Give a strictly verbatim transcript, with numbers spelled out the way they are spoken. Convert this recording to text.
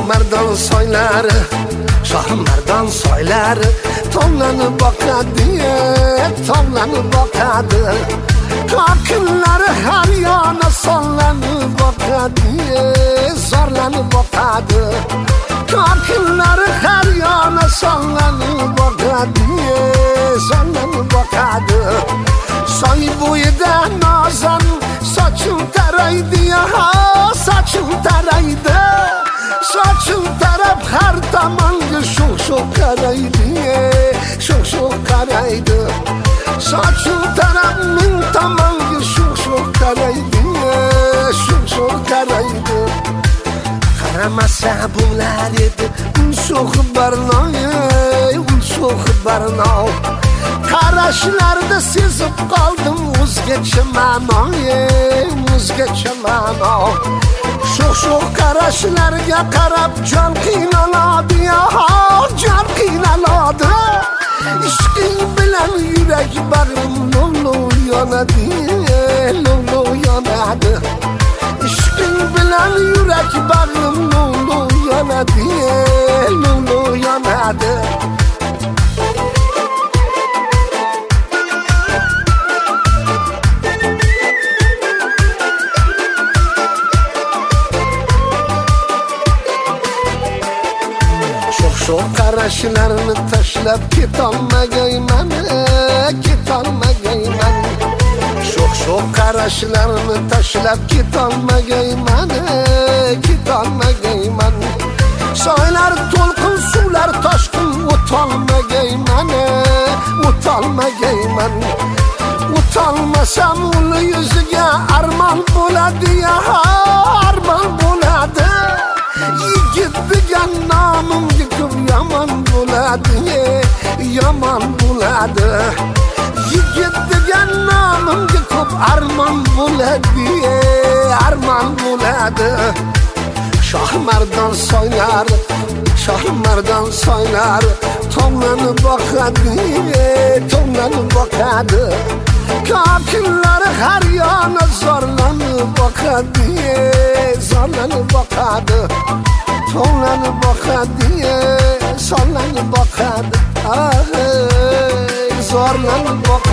Shohmardon soylari, Shohmardon soylari tovlanib boqadi, tovlanib boqadi. Ko'kinlari har yana sonlanib boqadi, zorlanib boqadi. Ko'kinlari har yana sonlanib boqadi, zorlanib boqadi. Soy bo'yida nozan sochim taraydi, ha, sochim taraydi. Sochim tarab har tomonga sho'x-sho'x qaraydi, sho'x-sho'x qaraydi. Sochim tarab ming tomonga sho'x-sho'x qaraydi, sho'x-sho'x qaraydi. Qaramasa bo'lar edi un sho'x barnoy, un sho'x barnoy. Qarashlarda sezib qoldim o'zgacha ma'noy, o'zgacha ma'noy. Sho'x-sho'x qarashlarga qarab jon qiynaladi, jon qiynaladi. Ishqing bilan yurak bag'rim lo'v-lo'v yonadi, lo'v-lo'v yonadi. Ishqing bilan yurak bag'rim lo'v-lo'v yonadi, lo'v-lo'v yonadi. Sho'x qarashlarni tashlab ketolmagayman, ketolmagayman. Sho'x qarashlarni tashlab ketolmagayman, ketolmagayman. Soylar to'lqin suvlar toshqin o'tolmagayman, o'tolmagayman. O'tolmasam uni yuziga armon bo'ladi, armon bo'ladi. Yigit degan nomimga ko'p yomon bo'ladi, yomon bo'ladi. Yigit degan nomimga ko'p armon bo'ladi, armon bo'ladi. Shohmardon soylari, Shohmardon soylari tovlanib boqadi, tovlanib boqadi. Ko'kinlari har yana zorlanib boqadi, zorlanib boqadi. Tovlanib boqadi, zorlanib boqadi. Ah, zorlanib boqadi.